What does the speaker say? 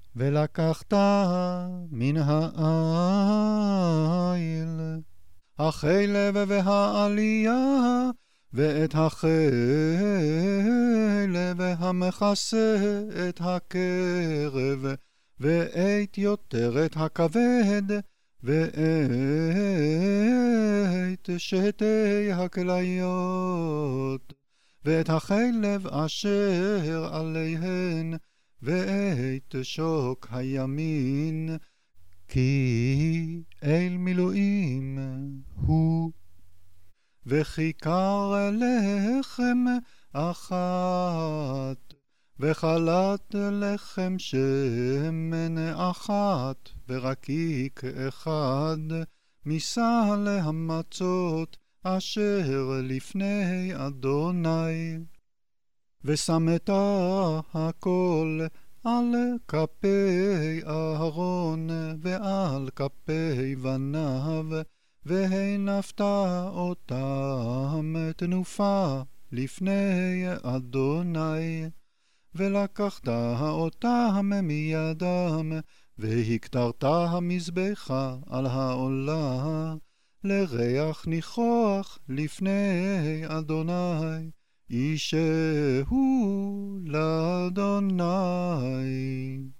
ולקחת מן האיל החלב והעלייה ואת החלב המכסה את הקרב ואת יותרת הכבד ואת שתי הכליות ואת החלב אשר עליהן ואת שוק הימין, כי אל מילואים הוא. וכיכר לחם אחת וחלת לחם שמן אחת ורקיק אחד מסל המצות אשר לפני אדוני. ושמת הכל על כפי אהרון ועל כפי בניו, והנפת אותם תנופה לפני אדוני. ולקחת אותם מידם, והקטרת המזבח על העולה, לריח ניחוח לפני אדוני, אישהו לאדוני.